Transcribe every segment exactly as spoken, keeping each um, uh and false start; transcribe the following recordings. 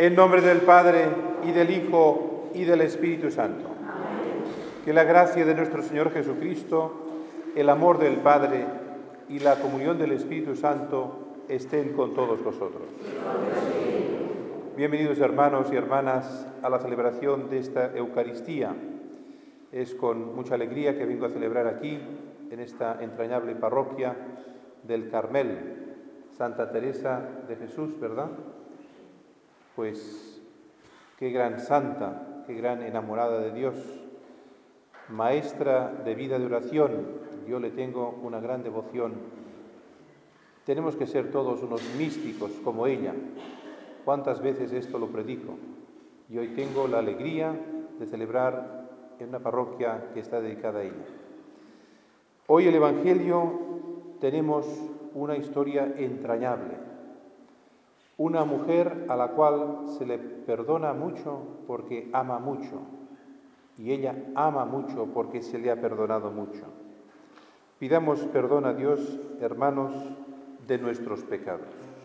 En nombre del Padre, y del Hijo, y del Espíritu Santo. Que la gracia de nuestro Señor Jesucristo, el amor del Padre y la comunión del Espíritu Santo estén con todos vosotros. Bienvenidos, hermanos y hermanas, a la celebración de esta Eucaristía. Es con mucha alegría que vengo a celebrar aquí, en esta entrañable parroquia del Carmel, Santa Teresa de Jesús, ¿verdad? Pues qué gran santa, qué gran enamorada de Dios, maestra de vida de oración. Yo le tengo una gran devoción. Tenemos que ser todos unos místicos como ella. ¿Cuántas veces esto lo predico? Y hoy tengo la alegría de celebrar en una parroquia que está dedicada a ella. Hoy el Evangelio tenemos una historia entrañable. Una mujer a la cual se le perdona mucho porque ama mucho. Y ella ama mucho porque se le ha perdonado mucho. Pidamos perdón a Dios, hermanos, de nuestros pecados.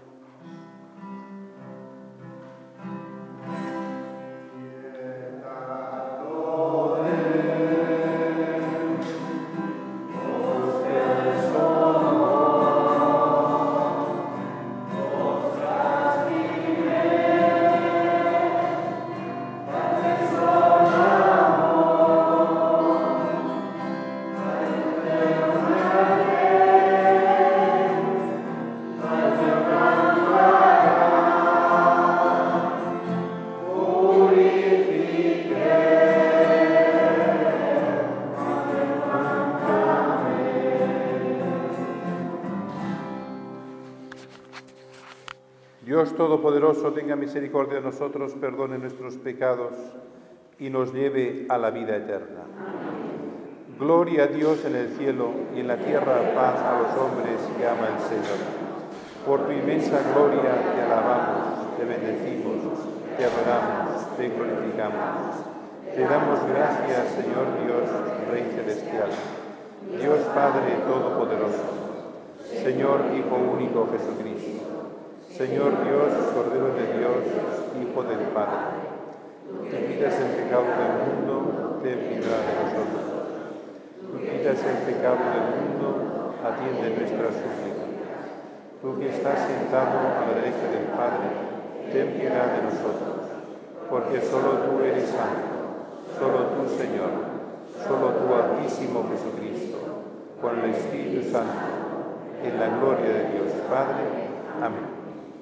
Dios Todopoderoso, tenga misericordia de nosotros, perdone nuestros pecados y nos lleve a la vida eterna. Amén. Gloria a Dios en el cielo y en la tierra paz a los hombres que ama el Señor. Por tu inmensa gloria te alabamos, te bendecimos, te adoramos, te glorificamos. Te damos gracias, Señor Dios, Rey Celestial, Dios Padre Todopoderoso, Señor Hijo único Jesucristo, Señor Dios, Cordero de Dios, Hijo del Padre, tú quitas el pecado del mundo, ten piedad de nosotros. Tú quitas el pecado del mundo, atiende nuestra súplica. Tú que estás sentado a la derecha del Padre, ten piedad de nosotros, porque solo tú eres santo, solo tú, Señor, solo tú, Altísimo Jesucristo, con el Espíritu Santo, en la gloria de Dios Padre. Amén.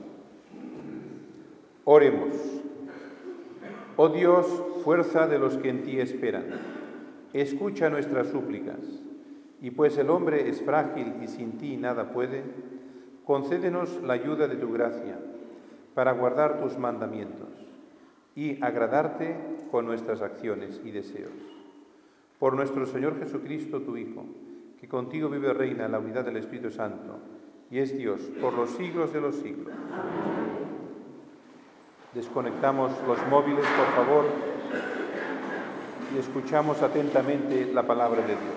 Oremos. Oh Dios, fuerza de los que en ti esperan, escucha nuestras súplicas, y pues el hombre es frágil y sin ti nada puede, concédenos la ayuda de tu gracia para guardar tus mandamientos y agradarte con nuestras acciones y deseos. Por nuestro Señor Jesucristo, tu Hijo, que contigo vive y reina en la unidad del Espíritu Santo, y es Dios por los siglos de los siglos. Desconectamos los móviles, por favor, y escuchamos atentamente la palabra de Dios.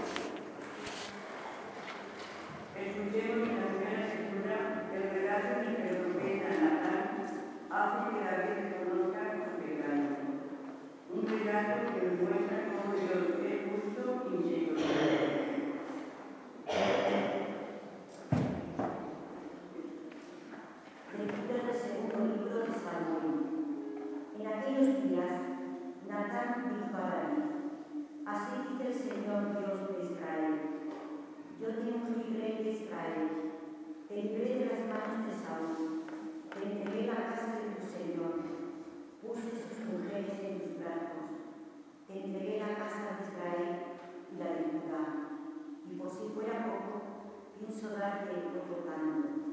Escuchemos en la Sagrada Escritura el relato que el profeta Natán hace que David reconozca sus pecados. Un relato que nos muestra cómo Dios es justo y misericordioso. Lectura del segundo libro de Samuel. En aquellos días, Natán dijo a David: Así dice el Señor Dios de Israel: Yo te ungí rey de Israel, te libré de las manos de Saúl, te entregué la casa de tu Señor, puse sus mujeres en tus brazos, te entregué la casa de Israel y la de Judá, y por si fuera poco, pienso darte otro tanto.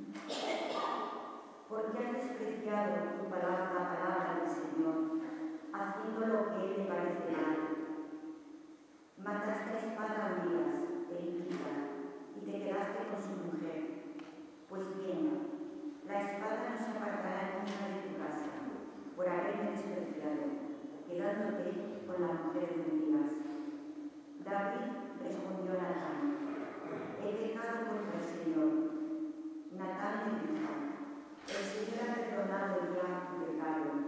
Porque has despreciado tu palabra, la palabra del Señor, haciendo lo que Él le parece mal. Mataste a espada a Urias, elitita, y te quedaste con su mujer. Pues bien, la espada no se apartará nunca de tu casa, por haberme despreciado, quedándote con la mujer de Urias. David respondió a Natán: He pecado contra el Señor. Natán le dijo: El Señor ha perdonado ya tu pecado.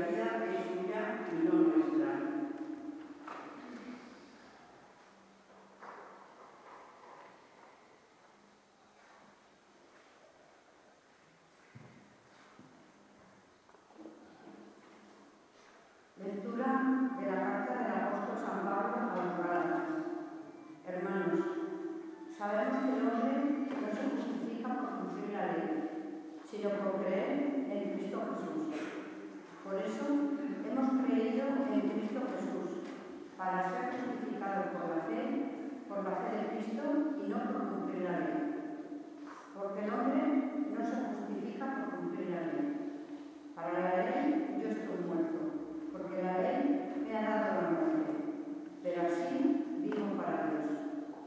vida es suya y no nuestra. Lectura de la carta del apóstol San Pablo a los Gálatas. Hermanos, sabemos que el hombre no se justifica por cumplir la ley, sino por creer en Cristo Jesús. Por eso hemos creído en Cristo Jesús, para ser justificados por la fe, por la fe de Cristo y no por cumplir la ley. Porque el hombre no se justifica por cumplir la ley. Para la ley yo estoy muerto, porque la ley me ha dado la muerte, pero así vivo para Dios.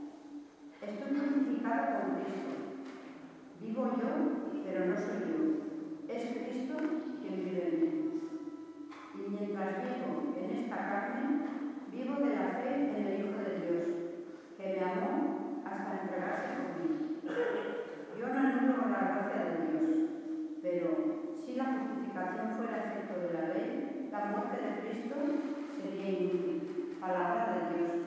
Estoy crucificado con Cristo. Vivo yo, pero no soy yo. Es Cristo quien vive en mí. Y mientras vivo en esta carne, vivo de la fe en el Hijo de Dios, que me amó hasta entregarse por mí. Yo no anulo la gracia de Dios, pero si la justificación fuera efecto de la ley, la muerte de Cristo sería inútil. Palabra de Dios.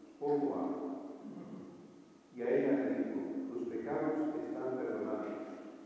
Y a ella le dijo, tus pecados están perdonados.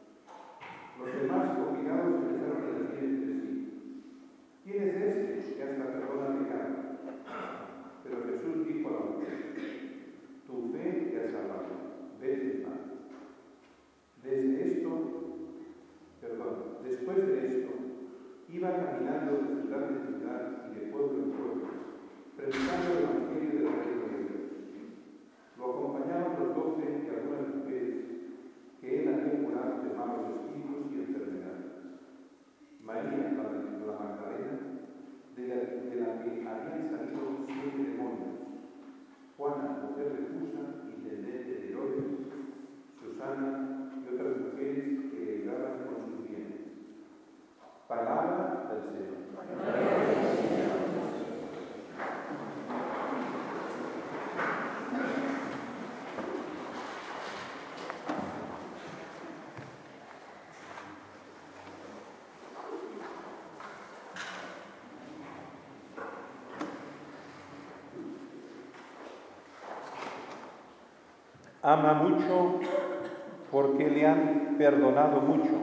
Ama mucho porque le han perdonado mucho.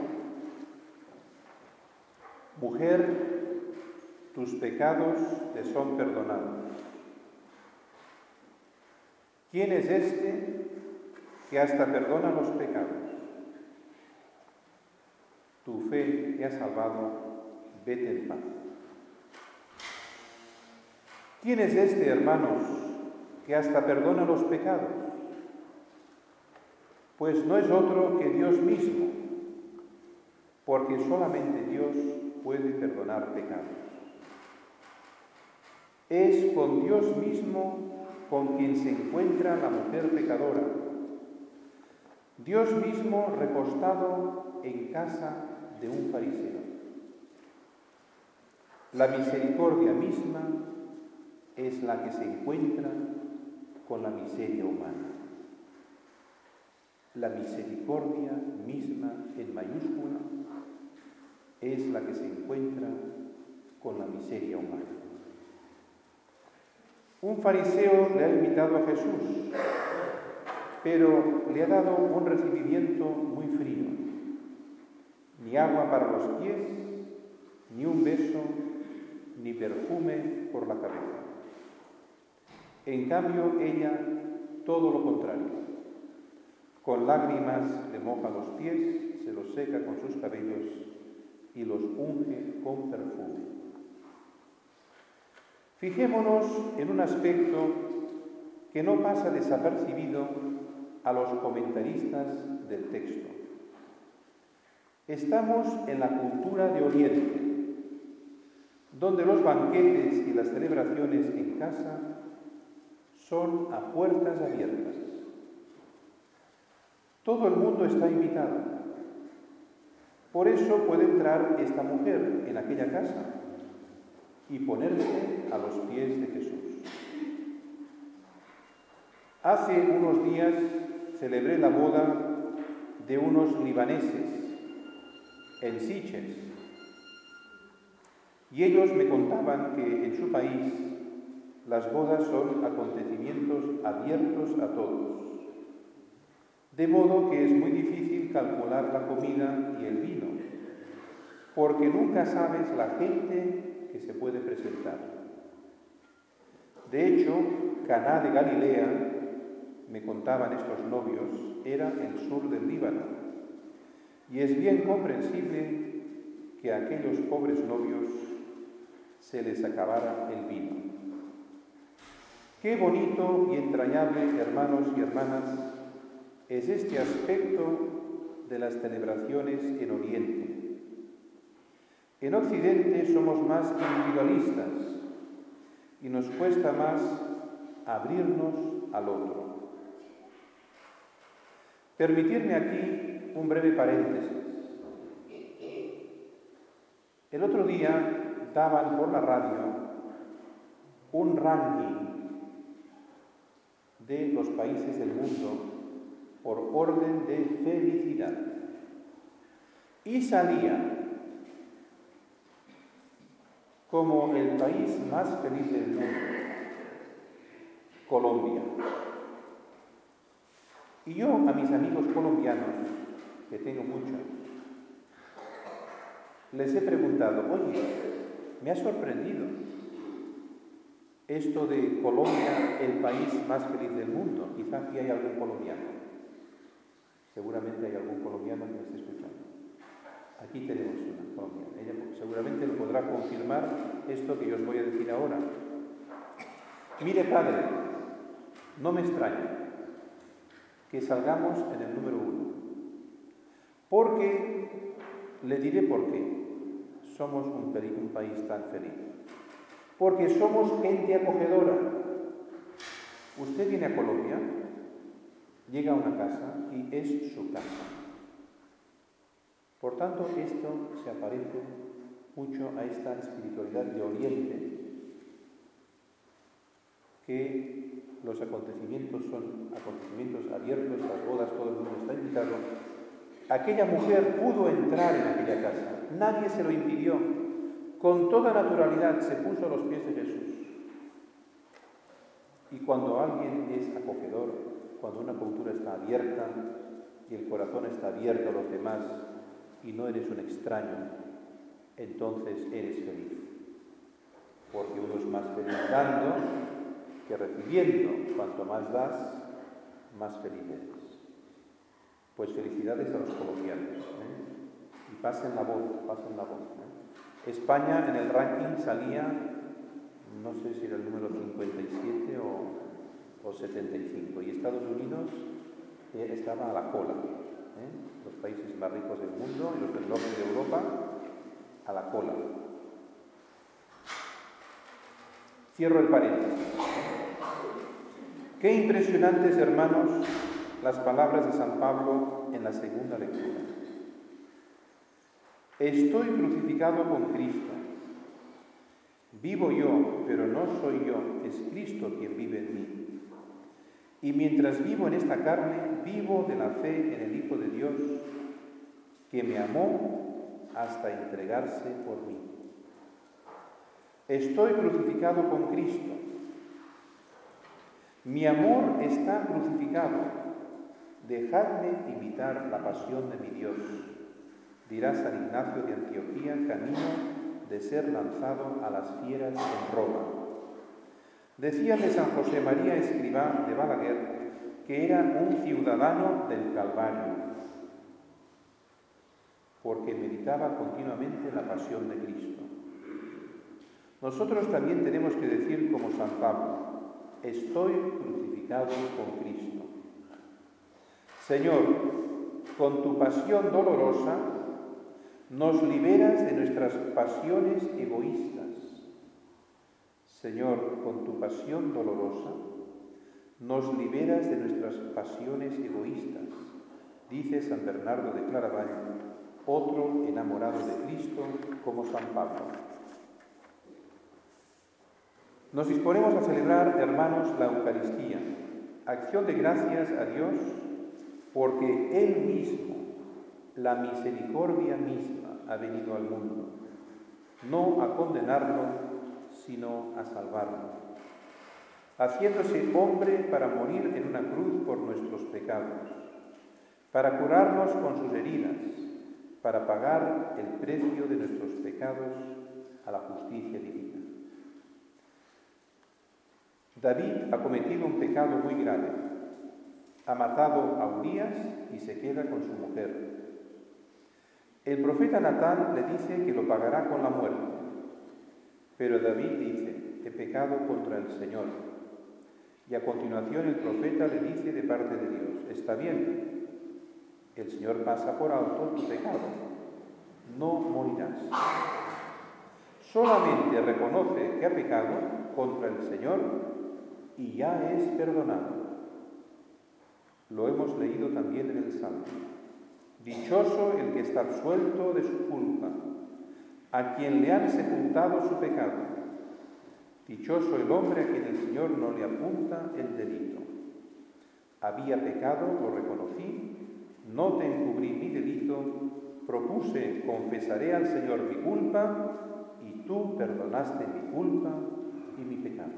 Mujer, tus pecados te son perdonados. ¿Quién es este que hasta perdona los pecados? Tu fe te ha salvado, vete en paz. ¿Quién es este, hermanos, que hasta perdona los pecados? Pues no es otro que Dios mismo, porque solamente Dios puede perdonar pecados. Es con Dios mismo con quien se encuentra la mujer pecadora. Dios mismo recostado en casa de un fariseo. La misericordia misma es la que se encuentra con la miseria humana. La misericordia misma, en mayúscula, es la que se encuentra con la miseria humana. Un fariseo le ha invitado a Jesús, pero le ha dado un recibimiento muy frío. Ni agua para los pies, ni un beso, ni perfume por la cabeza. En cambio, ella, todo lo contrario. Con lágrimas le moja los pies, se los seca con sus cabellos y los unge con perfume. Fijémonos en un aspecto que no pasa desapercibido a los comentaristas del texto. Estamos en la cultura de Oriente, donde los banquetes y las celebraciones en casa son a puertas abiertas. Todo el mundo está invitado. Por eso puede entrar esta mujer en aquella casa y ponerse a los pies de Jesús. Hace unos días celebré la boda de unos libaneses en Sitges y ellos me contaban que en su país las bodas son acontecimientos abiertos a todos, de modo que es muy difícil calcular la comida y el vino, porque nunca sabes la gente que se puede presentar. De hecho, Caná de Galilea, me contaban estos novios, era el sur del Líbano, y es bien comprensible que a aquellos pobres novios se les acabara el vino. Qué bonito y entrañable, hermanos y hermanas, es este aspecto de las celebraciones en Oriente. En Occidente somos más individualistas y nos cuesta más abrirnos al otro. Permitidme aquí un breve paréntesis. El otro día daban por la radio un ranking de los países del mundo por orden de felicidad. Y salía como el país más feliz del mundo, Colombia. Y yo a mis amigos colombianos, que tengo muchos, les he preguntado, oye, me ha sorprendido esto de Colombia, el país más feliz del mundo. Quizá aquí hay algún colombiano. Seguramente hay algún colombiano que me esté escuchando. Aquí tenemos una colombiana. Ella seguramente lo podrá confirmar esto que yo os voy a decir ahora. Mire, padre, no me extraña que salgamos en el número uno. Porque, le diré por qué somos un, un país tan feliz. Porque somos gente acogedora. Usted viene a Colombia, llega a una casa y es su casa. Por tanto, esto se aparece mucho a esta espiritualidad de Oriente, que los acontecimientos son acontecimientos abiertos, las bodas, todo el mundo está invitado. Aquella mujer pudo entrar en aquella casa, nadie se lo impidió, con toda naturalidad se puso a los pies de Jesús. Y cuando alguien es acogedor, cuando una cultura está abierta y el corazón está abierto a los demás y no eres un extraño, entonces eres feliz. Porque uno es más feliz dando que recibiendo. Cuanto más das, más feliz eres. Pues felicidades a los colombianos, ¿eh? Y pasen la voz, pasen la voz, ¿eh? España en el ranking salía, no sé si era el número cincuenta y siete o, o setenta y cinco, y Estados Unidos eh, estaba a la cola, ¿eh? Los países más ricos del mundo y los del norte de Europa a la cola. Cierro el paréntesis. Qué impresionantes, hermanos, las palabras de San Pablo en la segunda lectura. Estoy crucificado con Cristo. Vivo yo, pero no soy yo, es Cristo quien vive en mí. Y mientras vivo en esta carne, vivo de la fe en el Hijo de Dios, que me amó hasta entregarse por mí. Estoy crucificado con Cristo. Mi amor está crucificado. Dejadme imitar la pasión de mi Dios, dirá San Ignacio de Antioquía, camino de ser lanzado a las fieras en Roma. Decíale San José María Escrivá de Balaguer que era un ciudadano del Calvario, porque meditaba continuamente la pasión de Cristo. Nosotros también tenemos que decir como San Pablo, estoy crucificado con Cristo. Señor, con tu pasión dolorosa nos liberas de nuestras pasiones egoístas. Señor, con tu pasión dolorosa nos liberas de nuestras pasiones egoístas, dice San Bernardo de Claraval, otro enamorado de Cristo como San Pablo. Nos disponemos a celebrar, hermanos, la Eucaristía, acción de gracias a Dios, porque Él mismo, la misericordia misma, ha venido al mundo, no a condenarlo, sino a salvarlo, haciéndose hombre para morir en una cruz por nuestros pecados, para curarnos con sus heridas, para pagar el precio de nuestros pecados a la justicia divina. David ha cometido un pecado muy grave. Ha matado a Urías y se queda con su mujer. El profeta Natán le dice que lo pagará con la muerte. Pero David dice, he pecado contra el Señor. Y a continuación el profeta le dice de parte de Dios, está bien, el Señor pasa por alto tu pecado, no morirás. Solamente reconoce que ha pecado contra el Señor y ya es perdonado. Lo hemos leído también en el Salmo. Dichoso el que está absuelto de su culpa, a quien le han sepultado su pecado. Dichoso el hombre a quien el Señor no le apunta el delito. Había pecado, lo reconocí, no te encubrí mi delito, propuse, confesaré al Señor mi culpa, y tú perdonaste mi culpa y mi pecado.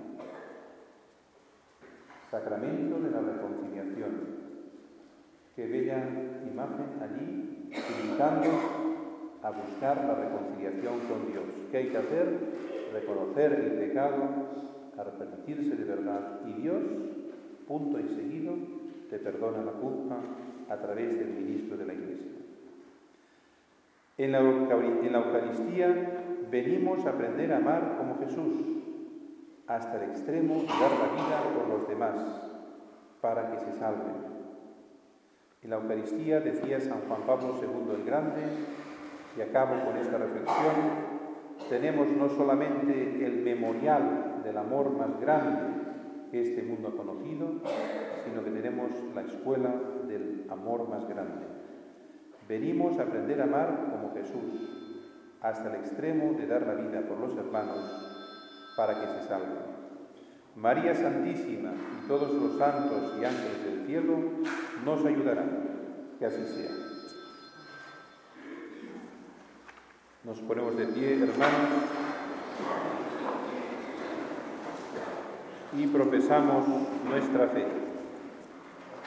Sacramento de la reconciliación. Qué bella imagen allí, invitando a buscar la reconciliación con Dios. ¿Qué hay que hacer? Reconocer el pecado, arrepentirse de verdad, y Dios, punto y seguido, te perdona la culpa a través del ministro de la Iglesia. En la, en la Eucaristía venimos a aprender a amar como Jesús, hasta el extremo de dar la vida por los demás, para que se salven. En la Eucaristía, decía San Juan Pablo segundo el Grande, y acabo con esta reflexión, tenemos no solamente el memorial del amor más grande que este mundo ha conocido, sino que tenemos la escuela del amor más grande. Venimos a aprender a amar como Jesús, hasta el extremo de dar la vida por los hermanos, para que se salven. María Santísima y todos los santos y ángeles del cielo nos ayudarán. Que así sea. Nos ponemos de pie, hermanos, y profesamos nuestra fe.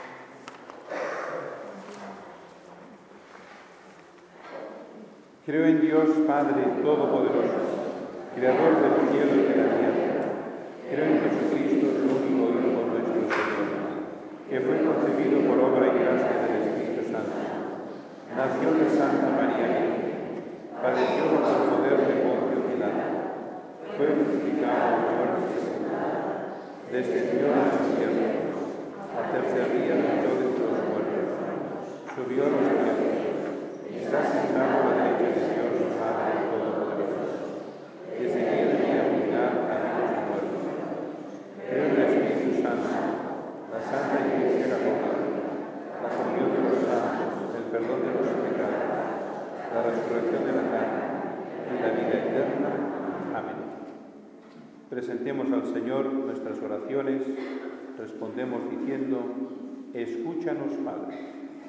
Creo en Dios Padre Todopoderoso, Creador del cielo y de la tierra. Creo en Jesucristo, su único Hijo nuestro Señor, que fue concebido por obra y gracia del Espíritu Santo. Nació de Santa María Virgen, padeció bajo el poder de Poncio Pilato, fue crucificado, muerto y sepultado, descendió a los cielos, al tercer día resucitó de entre los muertos, subió a los cielos, está sentado a la derecha de Dios, Padre Todopoderoso, que se quiere a juzgar a vivos y muertos. Creo en el Espíritu Santo, la Santa Iglesia Católica, la comunión de los santos, el perdón de los pecados, la resurrección de la carne y la vida eterna. Amén. Presentemos al Señor nuestras oraciones, respondemos diciendo: escúchanos, Padre.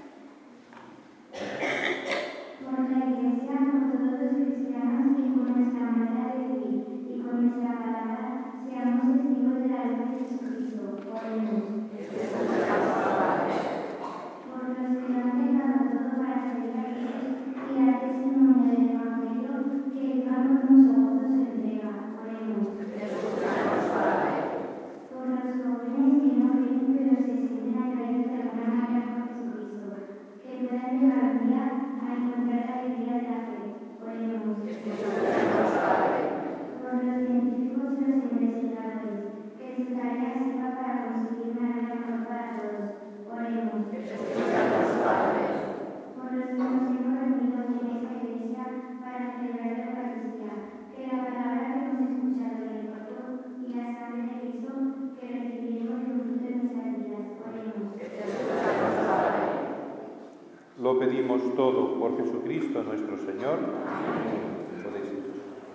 Por la Iglesia, por todos los cristianos y por nuestra manera de vivir y con nuestra palabra, seamos testigos de la luz de Jesucristo. Oremos. Por los que lo han dejado todo para seguir a Jesús y dar testimonio del Evangelio, que el pan con nosotros se entrega. Oremos. Por los jóvenes que no creen pero se sienten atraídos de alguna manera por Jesucristo, que puedan llegar un día a encontrar la alegría de la fe. Oremos. Por los científicos y los investigadores, que su tarea sirva para conseguir una vida mejor para todos. Oremos. Por los que nos hemos reunido en esta iglesia para celebrar la Eucaristía, que la palabra que hemos escuchado y el cuerpo y la sangre de Cristo que recibiremos el fruto de nuestras vidas. Oremos. Lo pedimos todo por Jesucristo nuestro Señor. Podéis ir.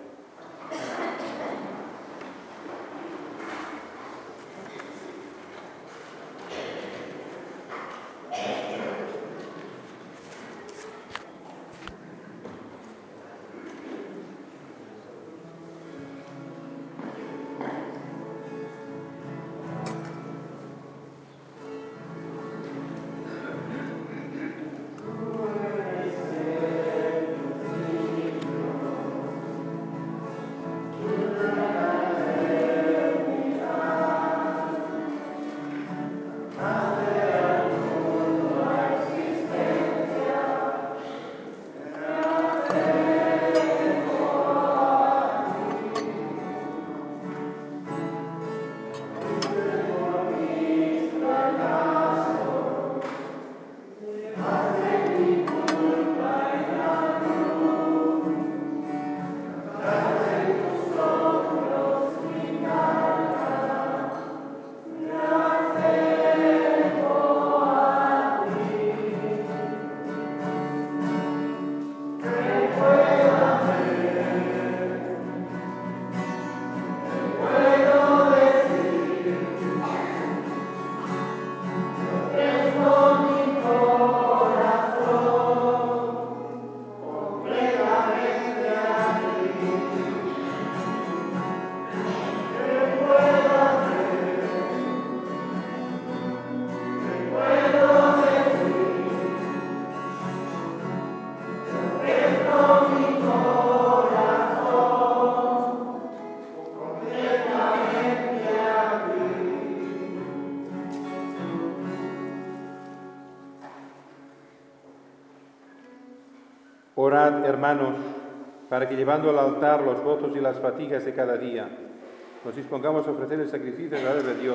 Orad, hermanos, para que llevando al altar los gozos y las fatigas de cada día, nos dispongamos a ofrecer el sacrificio de la de Dios,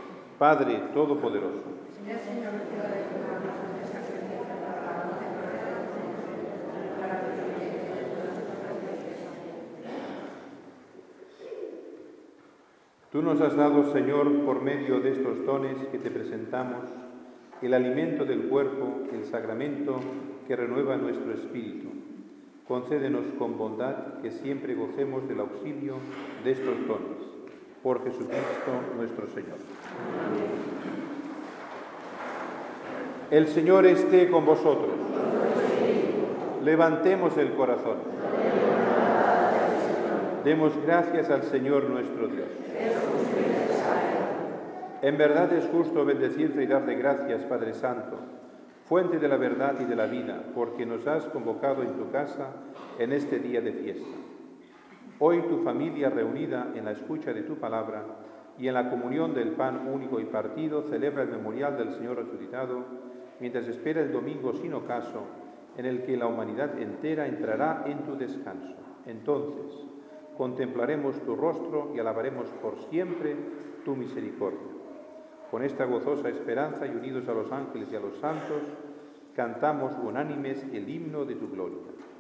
Padre Todopoderoso. Tú nos has dado, Señor, por medio de estos dones que te presentamos, el alimento del cuerpo, el sacramento que renueva nuestro espíritu. Concédenos con bondad que siempre gocemos del auxilio de estos dones. Por Jesucristo nuestro Señor. El Señor esté con vosotros. Levantemos el corazón. Demos gracias al Señor nuestro Dios. En verdad es justo bendecirte y darte gracias, Padre Santo, fuente de la verdad y de la vida, porque nos has convocado en tu casa en este día de fiesta. Hoy tu familia reunida en la escucha de tu palabra y en la comunión del pan único y partido celebra el memorial del Señor resucitado, mientras espera el domingo sin ocaso, en el que la humanidad entera entrará en tu descanso. Entonces contemplaremos tu rostro y alabaremos por siempre tu misericordia. Con esta gozosa esperanza y unidos a los ángeles y a los santos, cantamos unánimes el himno de tu gloria.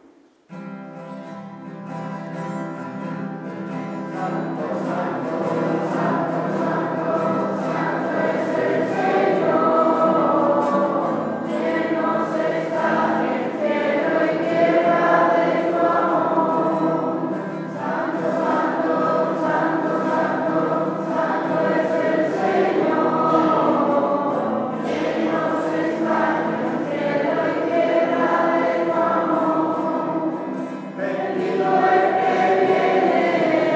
Santo, santo, santo, santo, santo es el Señor, llenos está el cielo y tierra de tu amor. Santo, santo, santo, santo, santo es el Señor, llenos está el cielo y tierra de tu amor. Bendito el que viene.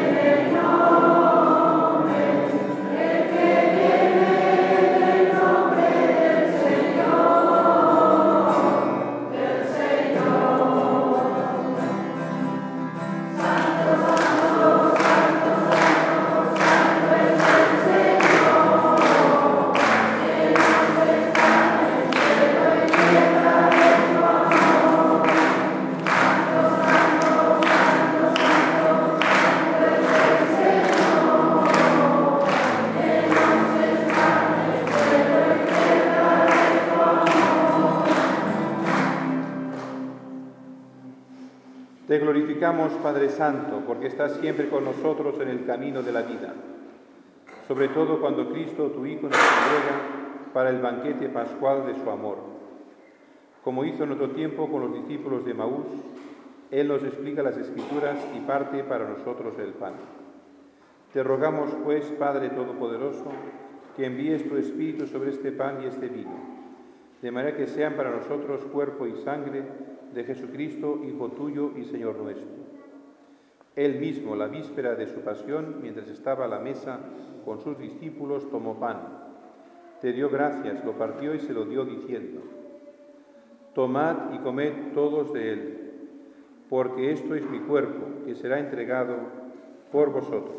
Te glorificamos, Padre Santo, porque estás siempre con nosotros en el camino de la vida, sobre todo cuando Cristo, tu Hijo, nos entrega para el banquete pascual de su amor. Como hizo en otro tiempo con los discípulos de Maús, Él nos explica las Escrituras y parte para nosotros el pan. Te rogamos, pues, Padre Todopoderoso, que envíes tu Espíritu sobre este pan y este vino, de manera que sean para nosotros cuerpo y sangre de Jesucristo, Hijo tuyo y Señor nuestro. Él mismo, la víspera de su pasión, mientras estaba a la mesa con sus discípulos, tomó pan, te dio gracias, lo partió y se lo dio diciendo: tomad y comed todos de él, porque esto es mi cuerpo, que será entregado por vosotros.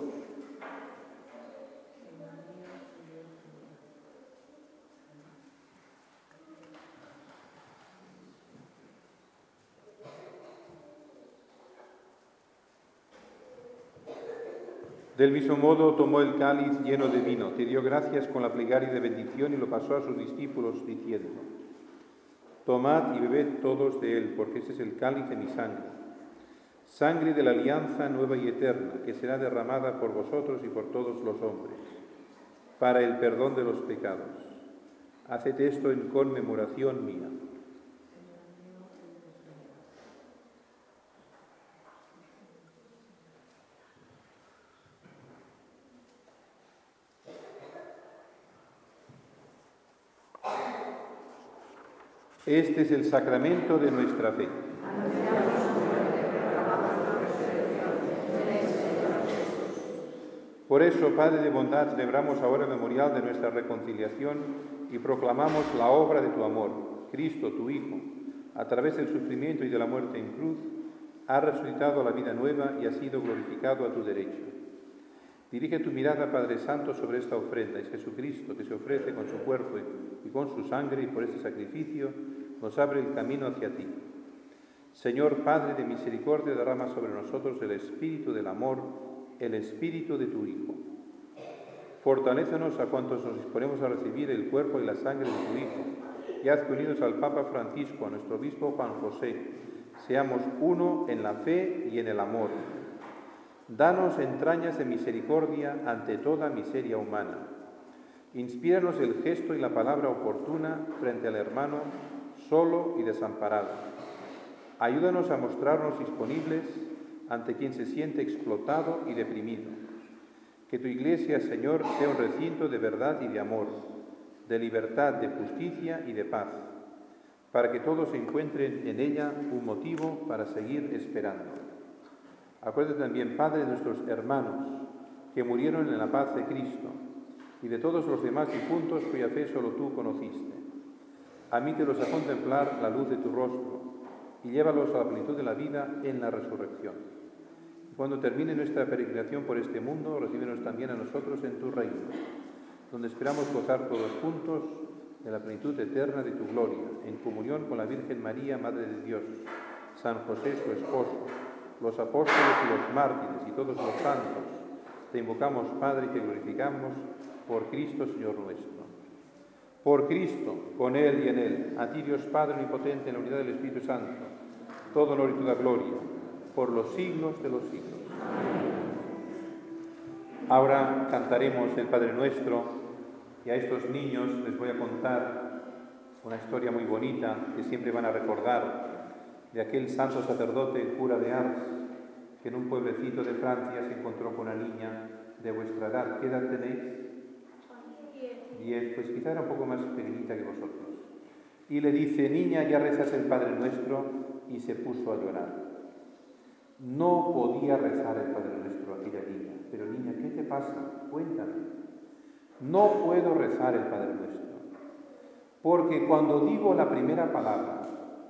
Del mismo modo tomó el cáliz lleno de vino, te dio gracias con la plegaria de bendición y lo pasó a sus discípulos diciendo: tomad y bebed todos de él, porque este es el cáliz de mi sangre, sangre de la alianza nueva y eterna, que será derramada por vosotros y por todos los hombres, para el perdón de los pecados. Haced esto en conmemoración mía. Este es el sacramento de nuestra fe. Por eso, Padre de bondad, celebramos ahora el memorial de nuestra reconciliación y proclamamos la obra de tu amor. Cristo, tu Hijo, a través del sufrimiento y de la muerte en cruz, ha resucitado a la vida nueva y ha sido glorificado a tu derecha. Dirige tu mirada, Padre Santo, sobre esta ofrenda. Es Jesucristo que se ofrece con su cuerpo y con su sangre, y por este sacrificio nos abre el camino hacia ti. Señor Padre de misericordia, derrama sobre nosotros el espíritu del amor, el espíritu de tu Hijo. Fortalécenos a cuantos nos disponemos a recibir el cuerpo y la sangre de tu Hijo, y haz que, unidos al Papa Francisco, a nuestro obispo Juan José, seamos uno en la fe y en el amor. Danos entrañas de misericordia ante toda miseria humana. Inspíranos el gesto y la palabra oportuna frente al hermano solo y desamparado. Ayúdanos a mostrarnos disponibles ante quien se siente explotado y deprimido. Que tu Iglesia, Señor, sea un recinto de verdad y de amor, de libertad, de justicia y de paz, para que todos encuentren en ella un motivo para seguir esperando. Acuérdate también, Padre, de nuestros hermanos que murieron en la paz de Cristo y de todos los demás difuntos cuya fe solo tú conociste. Admítelos a contemplar la luz de tu rostro y llévalos a la plenitud de la vida en la resurrección. Cuando termine nuestra peregrinación por este mundo, recíbenos también a nosotros en tu reino, donde esperamos gozar todos juntos de la plenitud eterna de tu gloria, en comunión con la Virgen María, Madre de Dios, San José, su esposo, los apóstoles y los mártires y todos los santos. Te invocamos, Padre, y te glorificamos por Cristo, Señor nuestro. Por Cristo, con Él y en Él, a ti Dios Padre omnipotente, en la unidad del Espíritu Santo, todo honor y toda gloria, por los siglos de los siglos. Ahora cantaremos el Padre Nuestro, y a estos niños les voy a contar una historia muy bonita que siempre van a recordar de aquel santo sacerdote, cura de Ars, que en un pueblecito de Francia se encontró con una niña de vuestra edad. ¿Qué edad tenéis? Diez, pues quizá era un poco más pequeñita que vosotros. Y le dice: niña, ya rezas el Padre Nuestro, y se puso a llorar. No podía rezar el Padre Nuestro aquella niña. Pero niña, ¿qué te pasa? Cuéntame. No puedo rezar el Padre Nuestro, porque cuando digo la primera palabra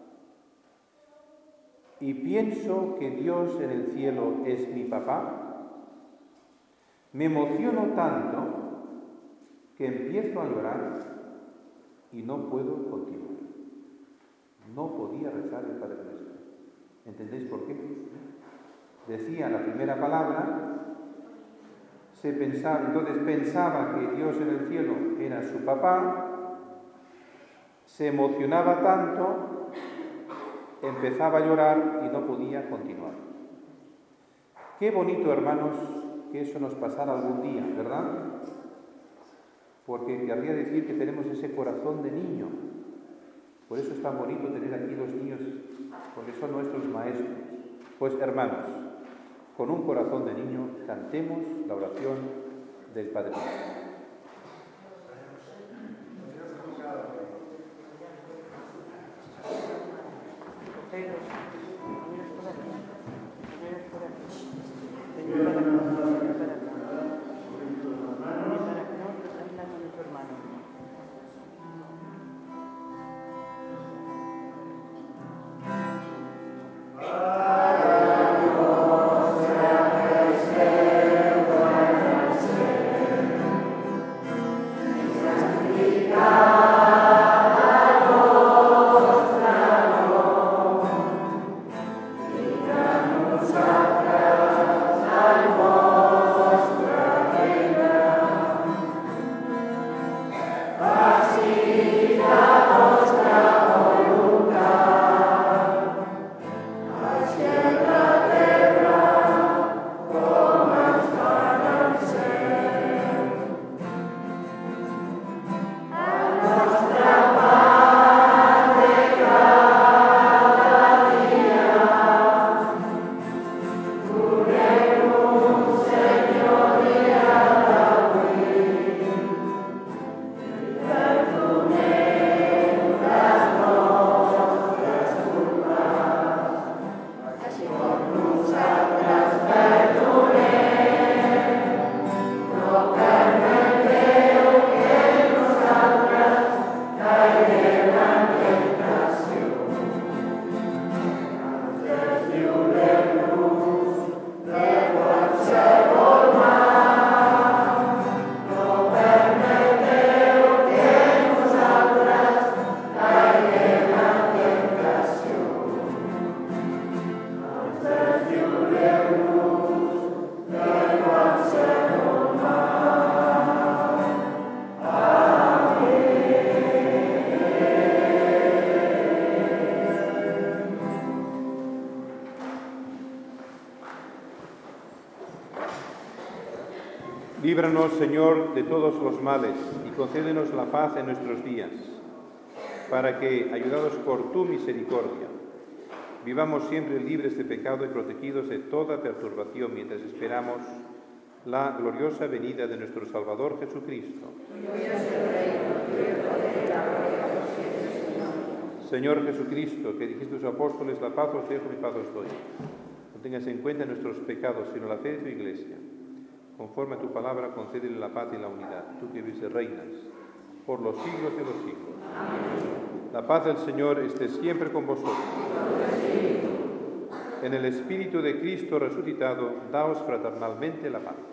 y pienso que Dios en el cielo es mi papá, me emociono tanto que empiezo a llorar y no puedo continuar. No podía rezar el Padre Nuestro. ¿Entendéis por qué? Decía la primera palabra, se pensaba, entonces pensaba que Dios en el cielo era su papá, se emocionaba tanto, empezaba a llorar y no podía continuar. Qué bonito, hermanos, que eso nos pasara algún día, ¿verdad? Porque querría decir que tenemos ese corazón de niño. Por eso es tan bonito tener aquí los niños, porque son nuestros maestros. Pues, hermanos, con un corazón de niño, cantemos la oración del Padre Nuestro. Líbranos, Señor, de todos los males y concédenos la paz en nuestros días, para que, ayudados por tu misericordia, vivamos siempre libres de pecado y protegidos de toda perturbación mientras esperamos la gloriosa venida de nuestro Salvador Jesucristo. Señor Jesucristo, que dijiste a tus apóstoles: la paz os dejo, mi paz os doy. No tengas en cuenta nuestros pecados, sino la fe de tu Iglesia. Conforme a tu palabra, concédele la paz y la unidad, tú que vives y reinas por los siglos de los siglos. Amén. La paz del Señor esté siempre con vosotros. En el Espíritu de Cristo resucitado, daos fraternalmente la paz.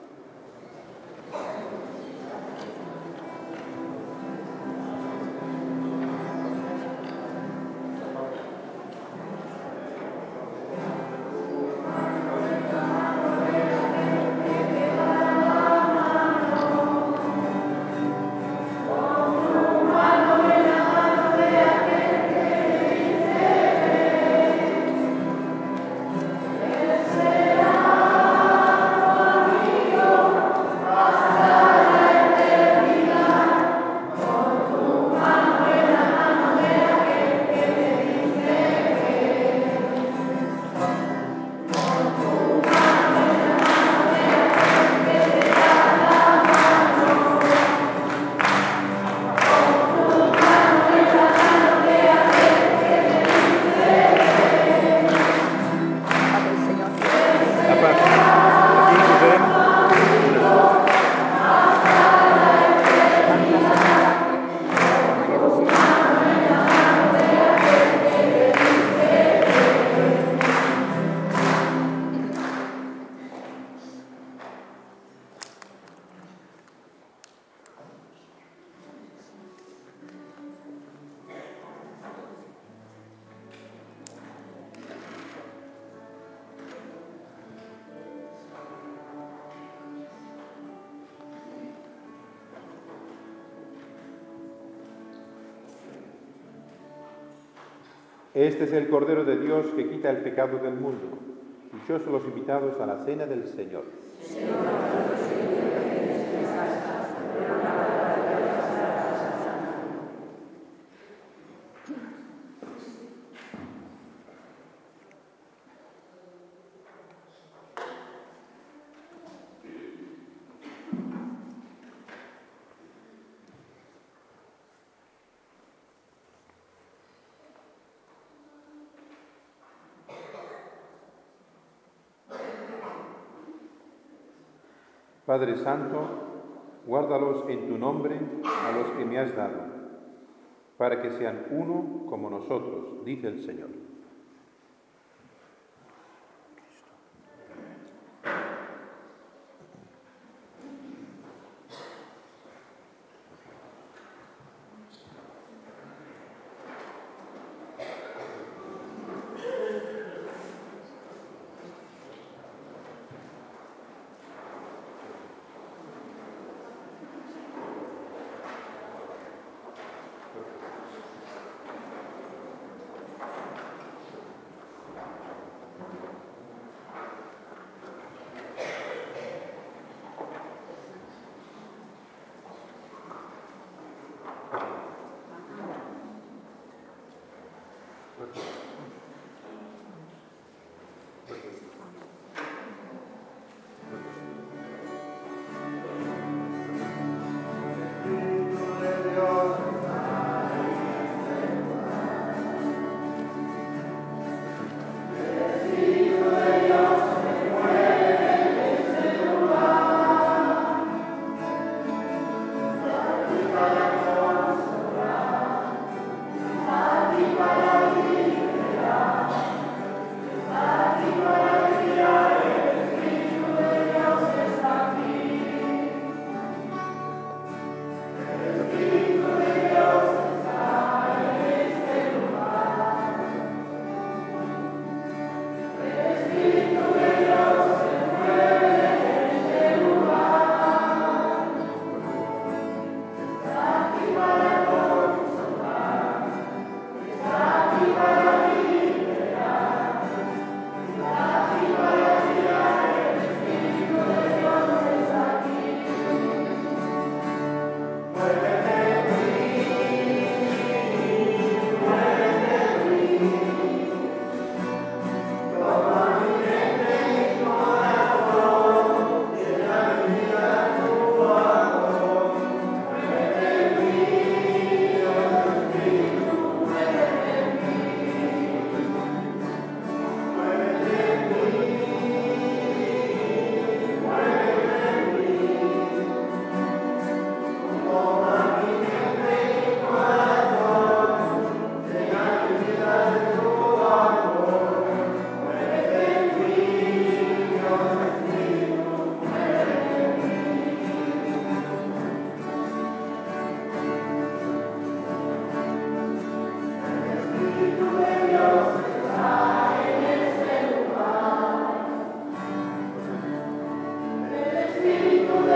Este es el Cordero de Dios que quita el pecado del mundo. Dichosos los invitados a la cena del Señor. Padre Santo, guárdalos en tu nombre a los que me has dado, para que sean uno como nosotros, dice el Señor.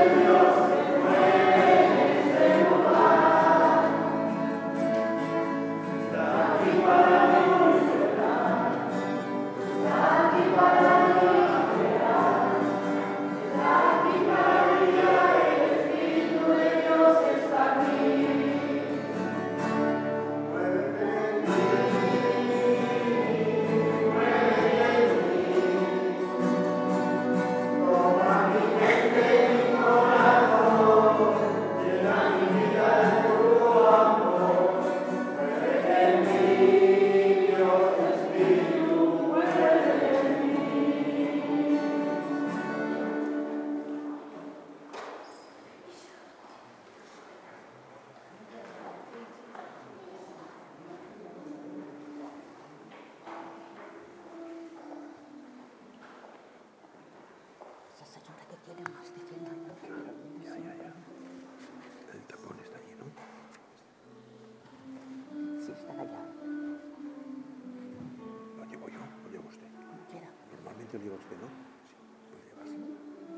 Lo lleva usted, ¿no? Sí, lo lleva así.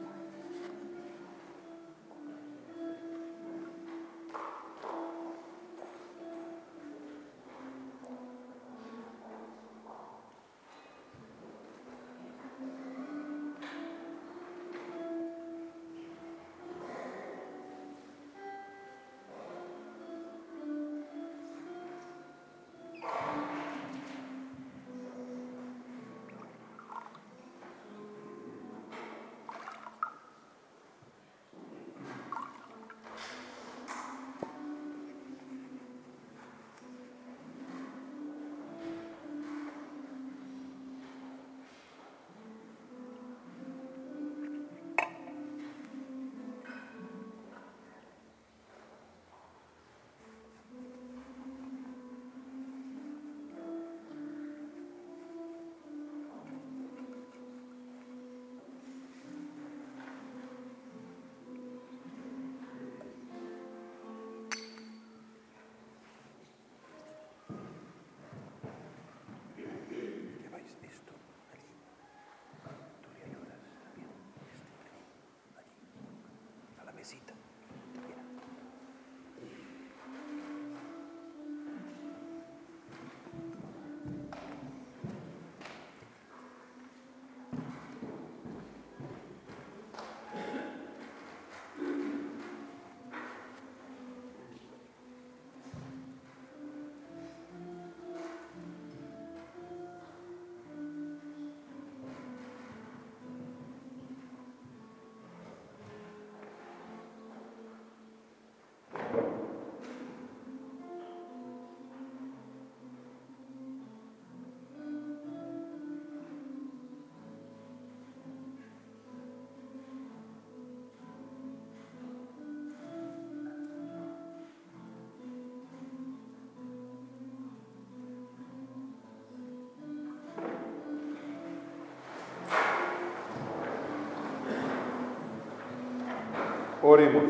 Oremos.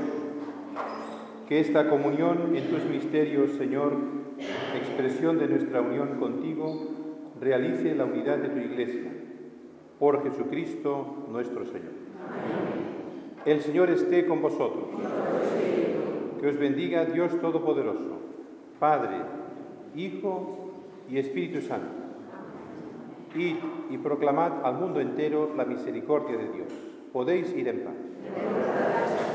Que esta comunión en tus misterios, Señor, expresión de nuestra unión contigo, realice la unidad de tu Iglesia. Por Jesucristo nuestro Señor. Amén. El Señor esté con vosotros. Que os bendiga Dios Todopoderoso, Padre, Hijo y Espíritu Santo. Id y proclamad al mundo entero la misericordia de Dios. Podéis ir en paz.